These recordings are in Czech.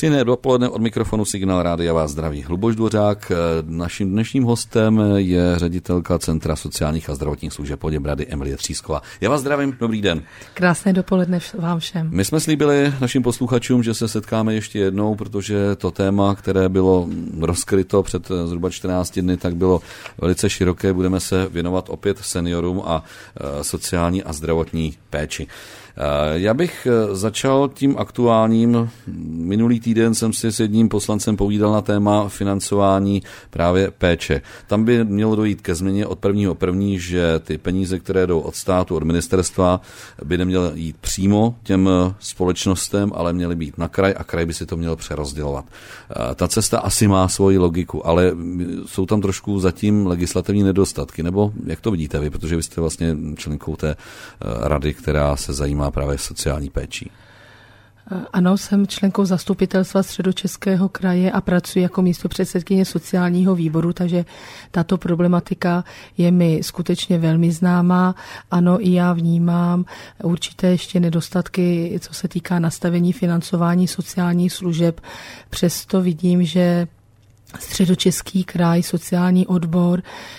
Příjemné dopoledne, od mikrofonu Signál Rádia vás zdraví Luboš Dvořák. Naším dnešním hostem je ředitelka Centra sociálních a zdravotních služeb Poděbrady Emilie Třísková. Já vás zdravím, dobrý den. Krásné dopoledne vám všem. My jsme slíbili našim posluchačům, že se setkáme ještě jednou, protože to téma, které bylo rozkryto před zhruba 14 dny, tak bylo velice široké. Budeme se věnovat opět seniorům a sociální a zdravotní péči. Já bych začal tím aktuálním. Minulý týden jsem si s jedním poslancem povídal na téma financování právě péče. Tam by mělo dojít ke změně od 1.1., že ty peníze, které jdou od státu, od ministerstva, by neměly jít přímo těm společnostem, ale měly být na kraj a kraj by si to měl přerozdělovat. Ta cesta asi má svoji logiku, ale jsou tam trošku zatím legislativní nedostatky, nebo jak to vidíte vy, protože vy jste vlastně členkou té rady, která se zajímá právě sociální péčí. Ano, jsem členkou zastupitelstva Středočeského kraje a pracuji jako místopředsedkyně sociálního výboru, takže tato problematika je mi skutečně velmi známá. Ano, i já vnímám určité ještě nedostatky, co se týká nastavení financování sociálních služeb. Přesto vidím, že Středočeský kraj, sociální odbor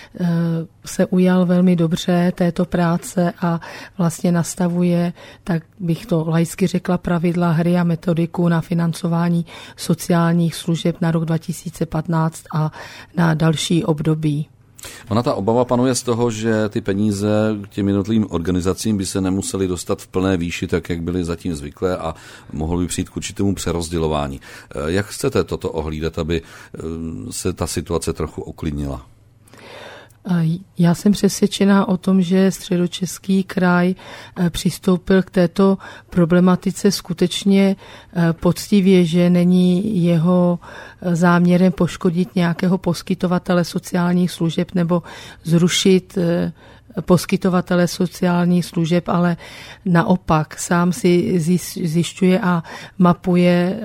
se ujal velmi dobře této práce a vlastně nastavuje, tak bych to laicky řekla, pravidla hry a metodiku na financování sociálních služeb na rok 2015 a na další období. Ona ta obava panuje z toho, že ty peníze k těm jednotlivým organizacím by se nemusely dostat v plné výši, tak jak byly zatím zvyklé a mohlo by přijít k určitému přerozdělování. Jak chcete toto ohlídat, aby se ta situace trochu uklidnila? Já jsem přesvědčená o tom, že Středočeský kraj přistoupil k této problematice skutečně poctivě, že není jeho záměrem poškodit nějakého poskytovatele sociálních služeb nebo zrušit poskytovatele sociálních služeb, ale naopak sám si zjišťuje a mapuje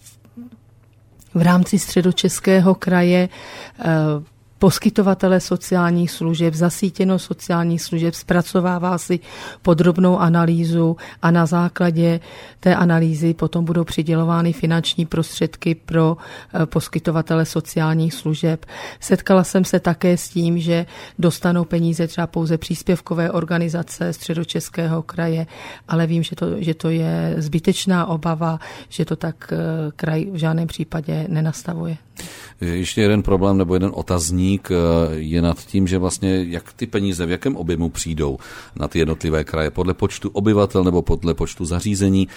v rámci Středočeského kraje poskytovatele sociálních služeb, zasítěno sociálních služeb, zpracovává si podrobnou analýzu a na základě té analýzy potom budou přidělovány finanční prostředky pro poskytovatele sociálních služeb. Setkala jsem se také s tím, že dostanou peníze třeba pouze příspěvkové organizace Středočeského kraje, ale vím, že to je zbytečná obava, že to tak kraj v žádném případě nenastavuje. Ještě jeden problém nebo jeden otazník je nad tím, že vlastně jak ty peníze, v jakém objemu přijdou na ty jednotlivé kraje, podle počtu obyvatel nebo podle počtu zařízení.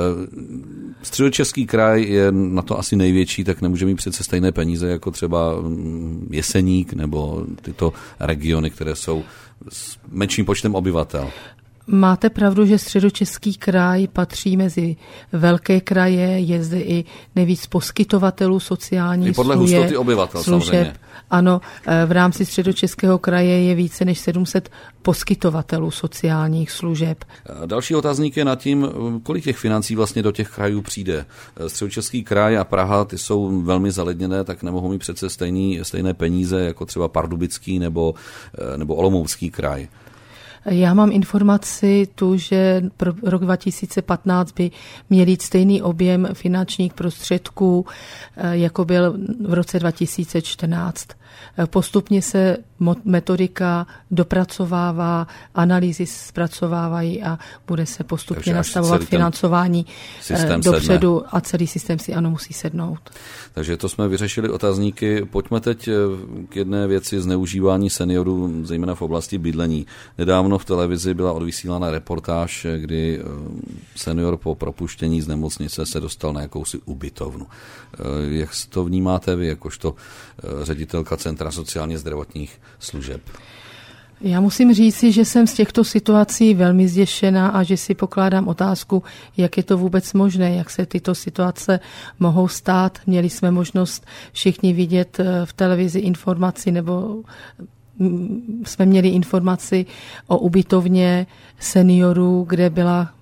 Středočeský kraj je na to asi největší, tak nemůže mít přece stejné peníze jako třeba Jeseník nebo tyto regiony, které jsou s menším počtem obyvatel. Máte pravdu, že Středočeský kraj patří mezi velké kraje, je zde i nejvíc poskytovatelů sociálních služeb. I podle hustoty obyvatel samozřejmě. Ano, v rámci Středočeského kraje je více než 700 poskytovatelů sociálních služeb. Další otázník je nad tím, kolik těch financí vlastně do těch krajů přijde. Středočeský kraj a Praha, ty jsou velmi zaledněné, tak nemohou mít přece stejné peníze jako třeba Pardubický nebo Olomoucký kraj. Já mám informaci tu, že pro rok 2015 by měl jít stejný objem finančních prostředků, jako byl v roce 2014. Postupně se metodika dopracovává, analýzy zpracovávají a bude se postupně nastavovat financování dopředu a celý systém si musí sednout. Takže to jsme vyřešili otazníky. Pojďme teď k jedné věci zneužívání seniorů, zejména v oblasti bydlení. Nedávno v televizi byla odvysílána reportáž, kdy senior po propuštění z nemocnice se dostal na jakousi ubytovnu. Jak to vnímáte vy, jakožto ředitelka Centra sociálně zdravotních služeb? Já musím říci, že jsem z těchto situací velmi zděšená a že si pokládám otázku, jak je to vůbec možné, jak se tyto situace mohou stát. Měli jsme možnost všichni vidět v televizi informaci nebo jsme měli informaci o ubytovně seniorů, kde byla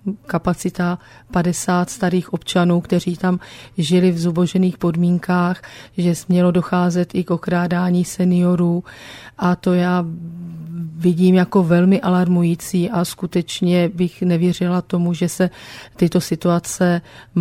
kapacita 50 starých občanů, kteří tam žili v zubožených podmínkách, že smělo docházet i k okrádání seniorů a to já vidím jako velmi alarmující a skutečně bych nevěřila tomu, že se tyto situace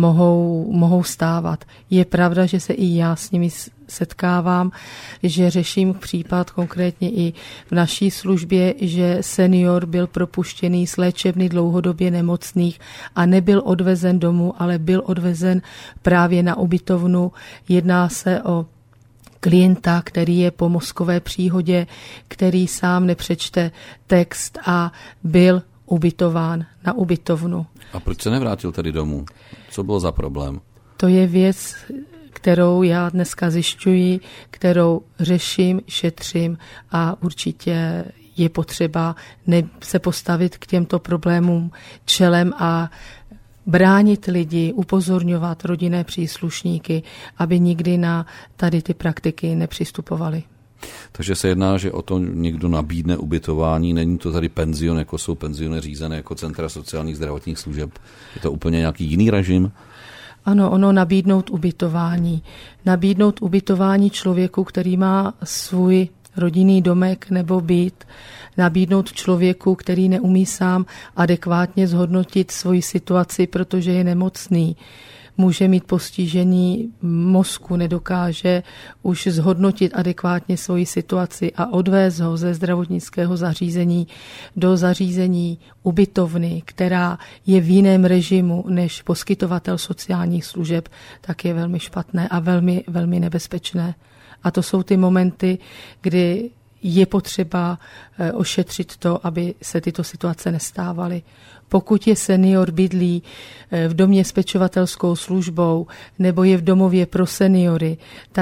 mohou stávat. Je pravda, že se i já s nimi setkávám, že řeším případ konkrétně i v naší službě, že senior byl propuštěný z léčebny dlouhodobě nemocných a nebyl odvezen domů, ale byl odvezen právě na ubytovnu. Jedná se o klienta, který je po mozkové příhodě, který sám nepřečte text a byl ubytován na ubytovnu. A proč se nevrátil tedy domů? Co bylo za problém? To je věc, kterou já dneska zjišťuji, kterou řeším, šetřím a určitě je potřeba se postavit k těmto problémům čelem a bránit lidi, upozorňovat rodinné příslušníky, aby nikdy na tady ty praktiky nepřistupovali. Takže se jedná, že o to někdo nabídne ubytování, není to tady penzion, jako jsou penziony řízené jako centra sociálních zdravotních služeb. Je to úplně nějaký jiný režim? Ano, ono nabídnout ubytování. Nabídnout ubytování člověku, který má svůj rodinný domek nebo byt, nabídnout člověku, který neumí sám adekvátně zhodnotit svoji situaci, protože je nemocný. Může mít postižený mozku, nedokáže už zhodnotit adekvátně svoji situaci a odvést ho ze zdravotnického zařízení do zařízení ubytovny, která je v jiném režimu než poskytovatel sociálních služeb, tak je velmi špatné a velmi, velmi nebezpečné. A to jsou ty momenty, kdy je potřeba ošetřit to, aby se tyto situace nestávaly. Pokud je senior bydlí v domě s pečovatelskou službou nebo je v domově pro seniory,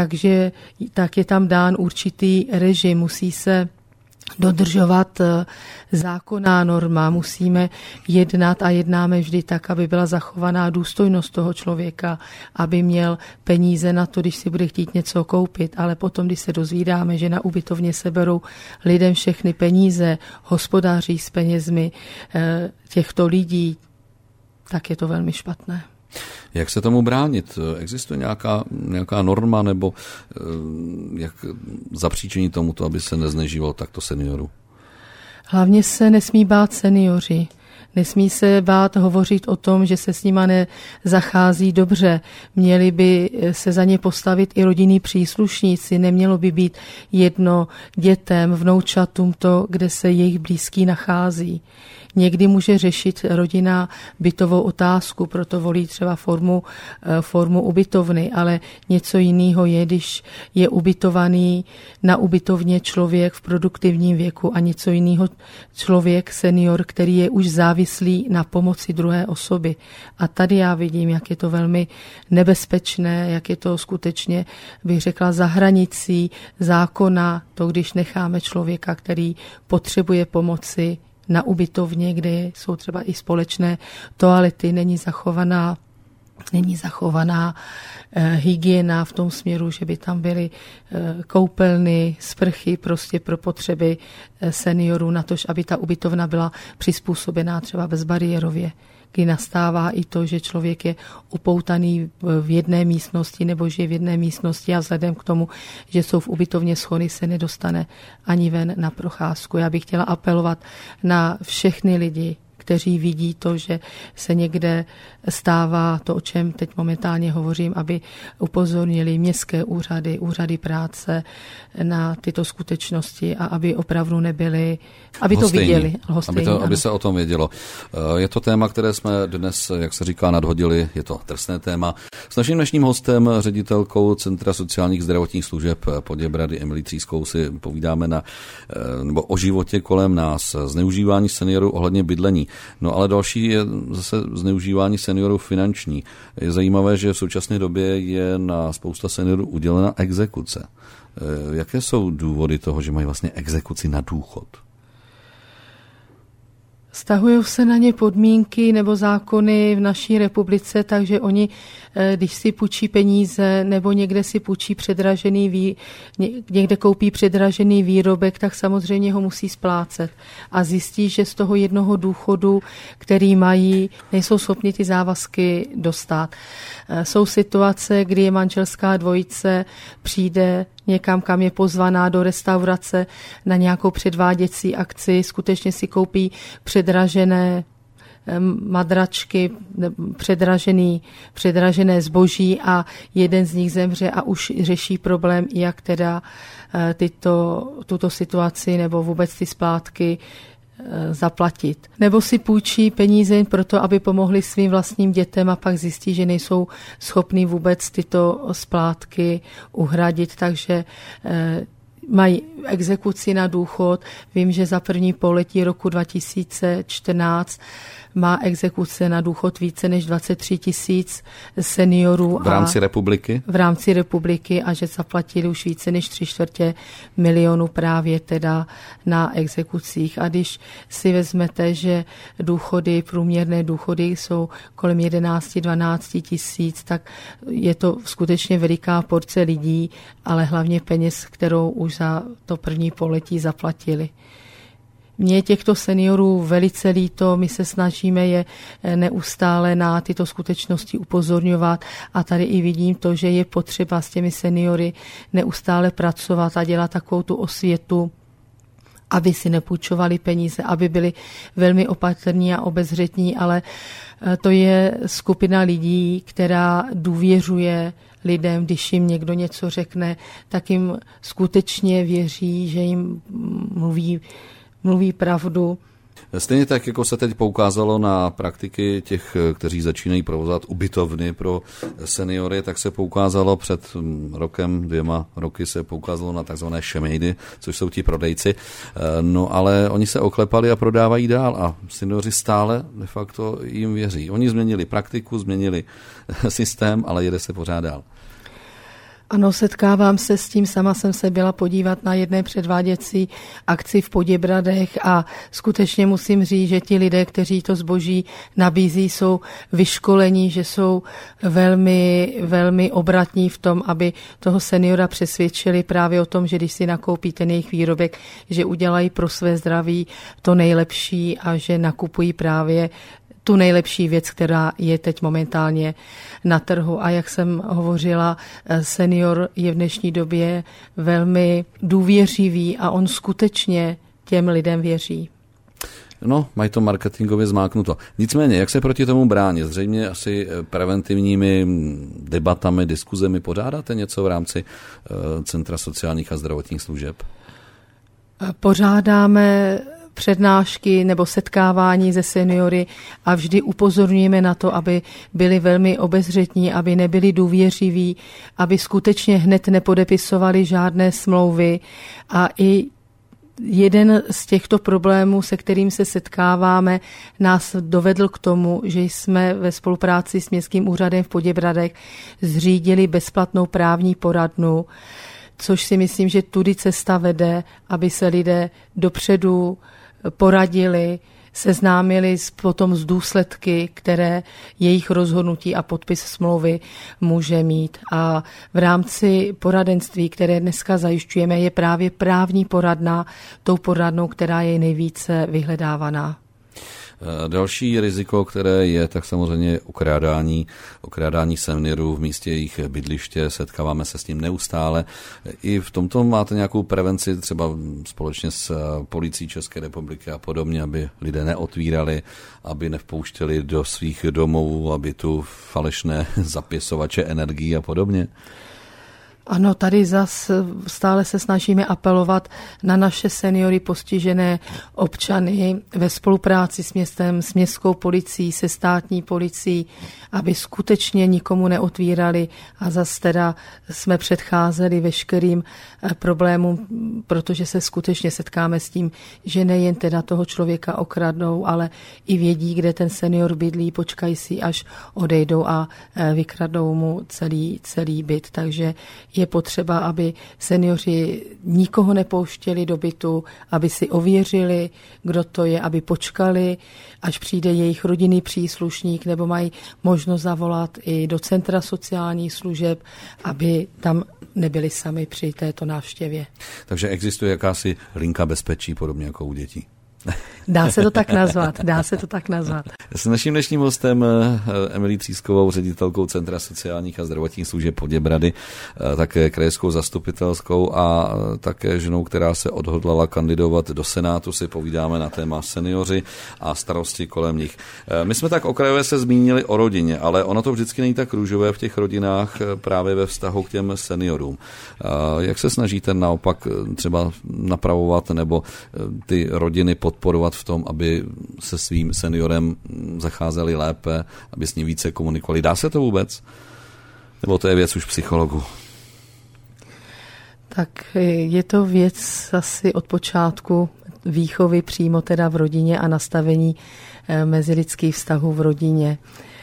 tak je tam dán určitý režim, musí se dodržovat zákonná norma, musíme jednat a jednáme vždy tak, aby byla zachovaná důstojnost toho člověka, aby měl peníze na to, když si bude chtít něco koupit, ale potom, když se dozvídáme, že na ubytovně se berou lidem všechny peníze, hospodáří s penězmi těchto lidí, tak je to velmi špatné. Jak se tomu bránit? Existuje nějaká norma nebo jak zapříčinit tomuto, aby se neznežívalo takto seniorů? Hlavně se nesmí bát seniori. Nesmí se bát hovořit o tom, že se s nima nezachází dobře. Měli by se za ně postavit i rodinní příslušníci. Nemělo by být jedno dětem, vnoučatům to, kde se jejich blízký nachází. Někdy může řešit rodina bytovou otázku, proto volí třeba formu ubytovny, ale něco jiného je, když je ubytovaný na ubytovně člověk v produktivním věku a něco jiného člověk, senior, který je už závislý na pomoci druhé osoby. A tady já vidím, jak je to velmi nebezpečné, jak je to skutečně, bych řekla, za hranicí zákona, to když necháme člověka, který potřebuje pomoci, na ubytovně, kde jsou třeba i společné toalety, není zachovaná hygiena v tom směru, že by tam byly koupelny, sprchy prostě pro potřeby seniorů, natož aby ta ubytovna byla přizpůsobená třeba bezbariérově, kdy nastává i to, že člověk je upoutaný v jedné místnosti nebo žije v jedné místnosti a vzhledem k tomu, že jsou v ubytovně schody, se nedostane ani ven na procházku. Já bych chtěla apelovat na všechny lidi, kteří vidí to, že se někde stává to, o čem teď momentálně hovořím, aby upozornili městské úřady, úřady práce na tyto skutečnosti a aby opravdu nebyli, aby to viděli. Aby se o tom vědělo. Je to téma, které jsme dnes, jak se říká, nadhodili, je to trestné téma. S naším dnešním hostem, ředitelkou Centra sociálních zdravotních služeb Poděbrady Emilí Třískou si povídáme nebo o životě kolem nás, zneužívání seniorů ohledně bydlení. No ale další je zase zneužívání seniorů finanční. Je zajímavé, že v současné době je na spousta seniorů udělena exekuce. Jaké jsou důvody toho, že mají vlastně exekuci na důchod? Stahují se na ně podmínky nebo zákony v naší republice, takže oni, když si půjčí peníze nebo někde si půjčí někde koupí předražený výrobek, tak samozřejmě ho musí splácet. A zjistí, že z toho jednoho důchodu, který mají, nejsou schopni ty závazky dostat. Jsou situace, kdy je manželská dvojice, přijde někam, kam je pozvaná do restaurace na nějakou předváděcí akci, skutečně si koupí předražené madračky, předražené zboží a jeden z nich zemře a už řeší problém, jak teda tuto situaci nebo vůbec ty splátky zaplatit. Nebo si půjčí peníze proto, aby pomohli svým vlastním dětem a pak zjistí, že nejsou schopní vůbec tyto splátky uhradit, takže mají exekuci na důchod. Vím, že za první pololetí roku 2014 má exekuce na důchod více než 23 000 seniorů. V rámci republiky? V rámci republiky a že zaplatili už více než 3/4 milionu právě teda na exekucích. A když si vezmete, že průměrné důchody jsou kolem 11-12 tisíc, tak je to skutečně veliká porce lidí, ale hlavně peněz, kterou už za to první pololetí zaplatili. Mně je těchto seniorů velice líto, my se snažíme je neustále na tyto skutečnosti upozorňovat a tady i vidím to, že je potřeba s těmi seniory neustále pracovat a dělat takovou tu osvětu, aby si nepůjčovali peníze, aby byli velmi opatrní a obezřetní, ale to je skupina lidí, která důvěřuje lidem, když jim někdo něco řekne, tak jim skutečně věří, že jim mluví pravdu. Stejně tak, jako se teď poukázalo na praktiky těch, kteří začínají provozovat ubytovny pro seniory, tak se poukázalo před rokem, 2 roky se poukázalo na takzvané šemejdy, což jsou ti prodejci. No ale oni se oklepali a prodávají dál a seniori stále de facto jim věří. Oni změnili praktiku, změnili systém, ale jede se pořád dál. Ano, setkávám se s tím, sama jsem se byla podívat na jedné předváděcí akci v Poděbradech a skutečně musím říct, že ti lidé, kteří to zboží nabízí, jsou vyškolení, že jsou velmi, velmi obratní v tom, aby toho seniora přesvědčili právě o tom, že když si nakoupí ten jejich výrobek, že udělají pro své zdraví to nejlepší a že nakupují právě tu nejlepší věc, která je teď momentálně na trhu. A jak jsem hovořila, senior je v dnešní době velmi důvěřivý a on skutečně těm lidem věří. No, mají to marketingově zmáknuto. Nicméně, jak se proti tomu bránit? Zřejmě asi preventivními debatami, diskuzemi pořádáte něco v rámci Centra sociálních a zdravotních služeb? Pořádáme přednášky nebo setkávání se seniory a vždy upozorňujeme na to, aby byli velmi obezřetní, aby nebyli důvěřiví, aby skutečně hned nepodepisovali žádné smlouvy a i jeden z těchto problémů, se kterým se setkáváme, nás dovedl k tomu, že jsme ve spolupráci s Městským úřadem v Poděbradech zřídili bezplatnou právní poradnu, což si myslím, že tudy cesta vede, aby se lidé dopředu poradili, seznámili potom s důsledky, které jejich rozhodnutí a podpis smlouvy může mít. A v rámci poradenství, které dneska zajišťujeme, je právě právní poradna tou poradnou, která je nejvíce vyhledávaná. Další riziko, které je, tak samozřejmě okrádání seniorů v místě jejich bydliště, setkáváme se s tím neustále. I v tomto máte nějakou prevenci, třeba společně s policií České republiky a podobně, aby lidé neotvírali, aby nevpouštěli do svých domů, aby tu falešné zapěsovače energií a podobně? Ano, tady stále se snažíme apelovat na naše seniory postižené občany ve spolupráci s městem, s městskou policií, se státní policií, aby skutečně nikomu neotvírali a zase teda jsme předcházeli veškerým problémům, protože se skutečně setkáme s tím, že nejen teda toho člověka okradnou, ale i vědí, kde ten senior bydlí, počkají si, až odejdou a vykradou mu celý byt. Takže je potřeba, aby seniori nikoho nepouštěli do bytu, aby si ověřili, kdo to je, aby počkali, až přijde jejich rodinný příslušník, nebo mají možnost zavolat i do centra sociálních služeb, aby tam nebyli sami při této návštěvě. Takže existuje jakási linka bezpečí, podobně jako u dětí. Dá se to tak nazvat. S naším dnešním hostem Emilí Třískovou, ředitelkou Centra sociálních a zdravotních služeb Poděbrady, také krajskou zastupitelskou a také ženou, která se odhodlala kandidovat do Senátu, si povídáme na téma seniori a starosti kolem nich. My jsme tak okrajově se zmínili o rodině, ale ono to vždycky není tak růžové v těch rodinách právě ve vztahu k těm seniorům. Jak se snažíte naopak třeba napravovat nebo ty rodiny podporovat v tom, aby se svým seniorem zacházeli lépe, aby s ním více komunikovali? Dá se to vůbec? Nebo to je věc už psychologů? Tak je to věc asi od počátku výchovy přímo teda v rodině a nastavení mezilidských vztahů v rodině.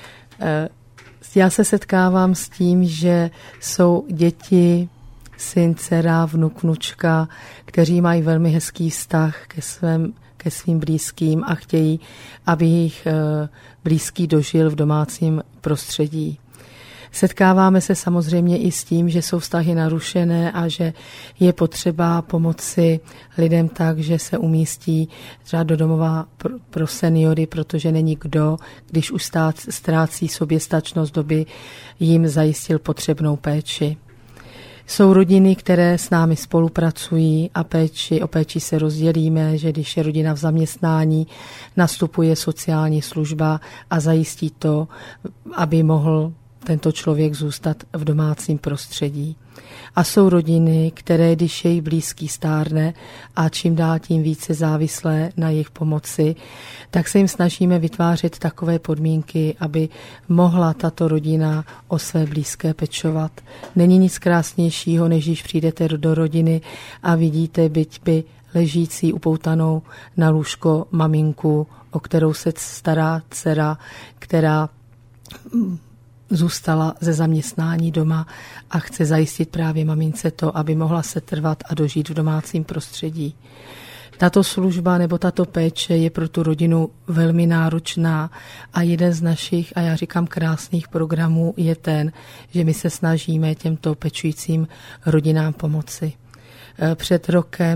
Já se setkávám s tím, že jsou děti, syn, dcera, vnuk, vnučka, kteří mají velmi hezký vztah ke svým blízkým a chtějí, aby jejich blízký dožil v domácím prostředí. Setkáváme se samozřejmě i s tím, že jsou vztahy narušené a že je potřeba pomoci lidem tak, že se umístí třeba do domova pro seniory, protože není kdo, když už ztrácí soběstačnost doby, jim zajistil potřebnou péči. Jsou rodiny, které s námi spolupracují a o péči se rozdělíme, že když je rodina v zaměstnání, nastupuje sociální služba a zajistí to, aby mohl tento člověk zůstat v domácím prostředí. A jsou rodiny, které, když jejich blízký stárne a čím dál tím více závislé na jejich pomoci, tak se jim snažíme vytvářet takové podmínky, aby mohla tato rodina o své blízké pečovat. Není nic krásnějšího, než když přijdete do rodiny a vidíte byť by ležící upoutanou na lůžko maminku, o kterou se stará dcera, která zůstala ze zaměstnání doma a chce zajistit právě mamince to, aby mohla se trvat a dožít v domácím prostředí. Tato služba nebo tato péče je pro tu rodinu velmi náročná a jeden z našich, a já říkám krásných programů, je ten, že my se snažíme těmto pečujícím rodinám pomoci. Před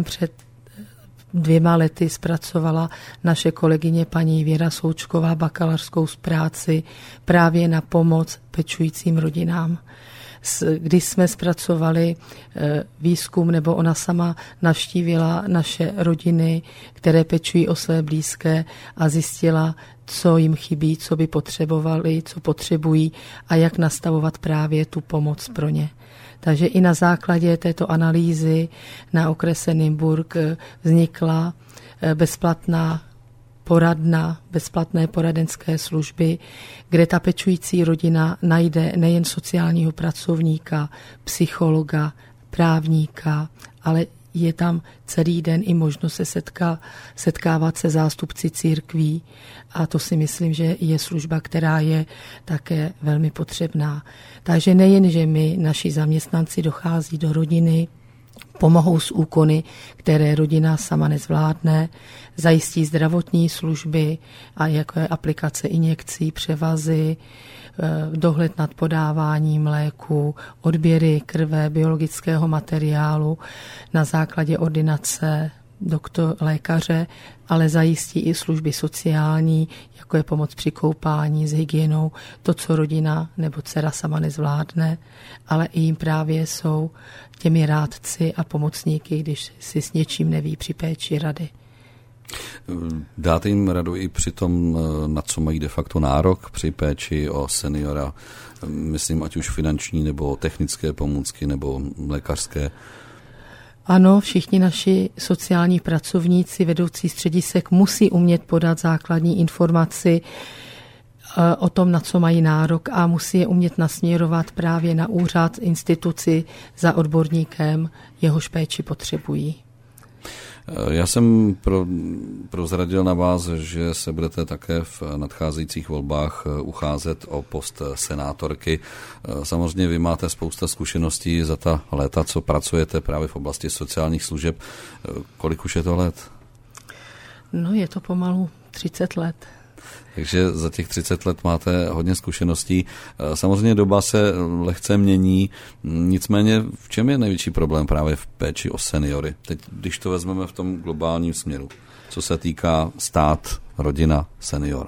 2 lety zpracovala naše kolegyně paní Věra Součková bakalářskou práci právě na pomoc pečujícím rodinám. Když jsme zpracovali výzkum, nebo ona sama navštívila naše rodiny, které pečují o své blízké a zjistila, co jim chybí, co by potřebovali, co potřebují a jak nastavovat právě tu pomoc pro ně. Takže i na základě této analýzy na okrese Nymburk vznikla bezplatné poradenské služby, kde ta pečující rodina najde nejen sociálního pracovníka, psychologa, právníka, ale je tam celý den i možnost se setkávat se zástupci církví a to si myslím, že je služba, která je také velmi potřebná. Takže nejen, že my, naši zaměstnanci, dochází do rodiny, pomohou s úkony, které rodina sama nezvládne, zajistí zdravotní služby, a jako je aplikace injekcí, převazy, dohled nad podáváním léku, odběry krve, biologického materiálu na základě ordinace lékaře, ale zajistí i služby sociální, jako je pomoc při koupání, s hygienou, to, co rodina nebo dcera sama nezvládne, ale i jim právě jsou těmi rádci a pomocníky, když si s něčím neví při péči rady. Dáte jim radu i při tom, na co mají de facto nárok při péči o seniora, myslím, ať už finanční nebo technické pomůcky nebo lékařské? Ano, všichni naši sociální pracovníci, vedoucí středisek musí umět podat základní informaci o tom, na co mají nárok a musí je umět nasměrovat právě na úřad, instituci za odborníkem, jehož péči potřebují. Já jsem prozradil na vás, že se budete také v nadcházejících volbách ucházet o post senátorky. Samozřejmě vy máte spousta zkušeností za ta léta, co pracujete právě v oblasti sociálních služeb. Kolik už je to let? No, je to pomalu 30 let. Takže za těch 30 let máte hodně zkušeností. Samozřejmě doba se lehce mění, nicméně v čem je největší problém právě v péči o seniory? Teď, když to vezmeme v tom globálním směru, co se týká stát, rodina, senior.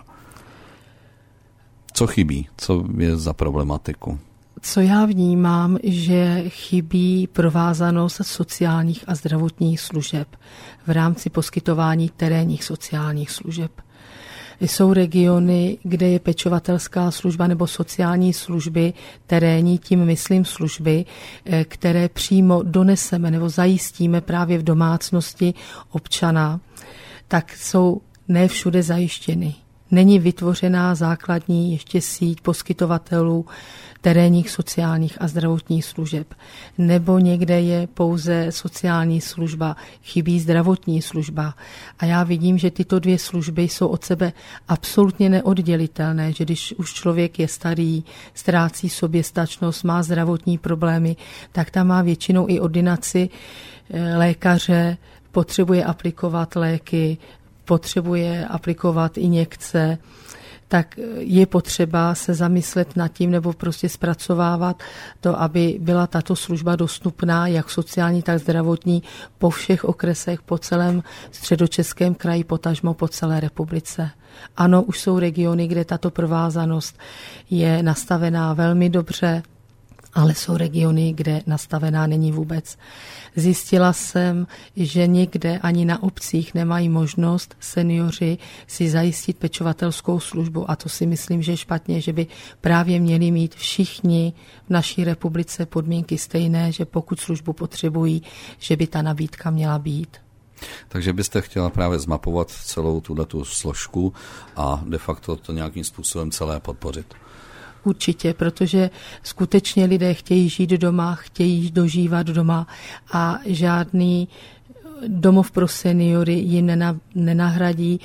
Co chybí? Co je za problematiku? Co já vnímám, že chybí provázanost sociálních a zdravotních služeb v rámci poskytování terénních sociálních služeb. Jsou regiony, kde je pečovatelská služba nebo sociální služby terénní, tím myslím služby, které přímo doneseme nebo zajistíme právě v domácnosti občana, tak jsou ne všude zajištěny. Není vytvořená základní ještě síť poskytovatelů terénních sociálních a zdravotních služeb. Nebo někde je pouze sociální služba, chybí zdravotní služba. A já vidím, že tyto dvě služby jsou od sebe absolutně neoddělitelné, že když už člověk je starý, ztrácí soběstačnost, má zdravotní problémy, tak tam má většinou i ordinaci lékaře, potřebuje aplikovat léky, potřebuje aplikovat injekce, tak je potřeba se zamyslet nad tím nebo prostě zpracovávat to, aby byla tato služba dostupná, jak sociální, tak zdravotní, po všech okresech, po celém Středočeském kraji, potažmo po celé republice. Ano, už jsou regiony, kde tato provázanost je nastavená velmi dobře, ale jsou regiony, kde nastavená není vůbec. Zjistila jsem, že někde ani na obcích nemají možnost seniori si zajistit pečovatelskou službu a to si myslím, že je špatně, že by právě měli mít všichni v naší republice podmínky stejné, že pokud službu potřebují, že by ta nabídka měla být. Takže byste chtěla právě zmapovat celou tuhletu složku a de facto to nějakým způsobem celé podpořit. Určitě, protože skutečně lidé chtějí žít doma, chtějí dožívat doma a žádný domov pro seniory jim nenahradí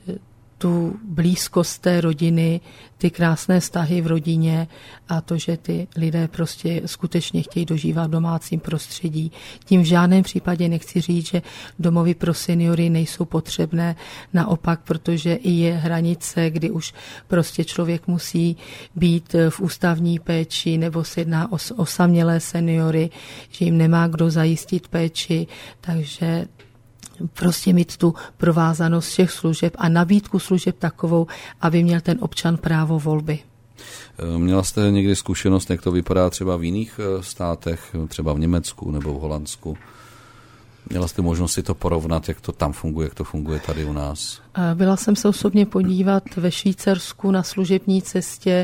tu blízkost té rodiny, ty krásné vztahy v rodině a to, že ty lidé prostě skutečně chtějí dožívat v domácím prostředí. Tím v žádném případě nechci říct, že domovy pro seniory nejsou potřebné, naopak, protože i je hranice, kdy už prostě člověk musí být v ústavní péči nebo se jedná o osamělé seniory, že jim nemá kdo zajistit péči, takže prostě mít tu provázanost všech služeb a nabídku služeb takovou, aby měl ten občan právo volby. Měla jste někdy zkušenost, jak to vypadá třeba v jiných státech, třeba v Německu nebo v Holandsku? Měla jste možnost si to porovnat, jak to tam funguje, jak to funguje tady u nás? Byla jsem se osobně podívat ve Švýcarsku na služební cestě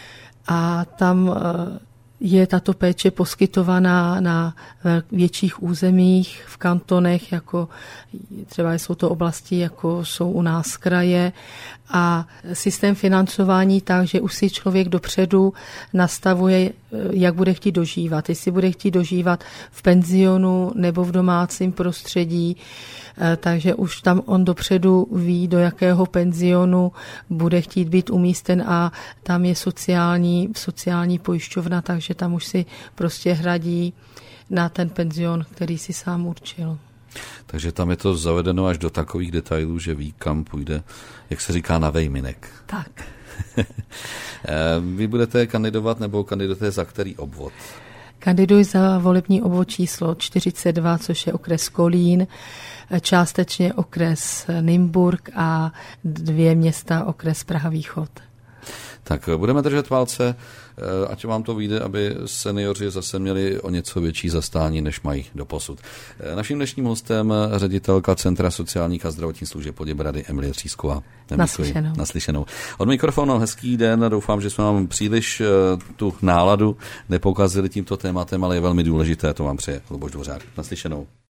a tam je tato péče poskytovaná na větších územích, v kantonech, jako třeba jsou to oblasti, jako jsou u nás kraje a systém financování tak, že už si člověk dopředu nastavuje, jak bude chtít dožívat. Jestli bude chtít dožívat v penzionu nebo v domácím prostředí, takže už tam on dopředu ví, do jakého penzionu bude chtít být umístěn a tam je sociální pojišťovna, takže tam už si prostě hradí na ten penzion, který si sám určil. Takže tam je to zavedeno až do takových detailů, že ví, kam půjde, jak se říká, na vejminek. Tak. Vy budete kandidovat nebo kandidujete za který obvod? Kandiduji za volební obvod číslo 42, což je okres Kolín, částečně okres Nymburk a 2 města okres Praha Východ. Tak budeme držet palce, ať vám to vyjde, aby seniori zase měli o něco větší zastání, než mají doposud. Naším dnešním hostem ředitelka Centra sociálních a zdravotních služeb Poděbrady Emilie Třísková. Naslyšenou. Od mikrofonu hezký den, doufám, že jsme vám příliš tu náladu nepokazili tímto tématem, ale je velmi důležité, to vám přeje Luboš Dvořák. Naslyšenou.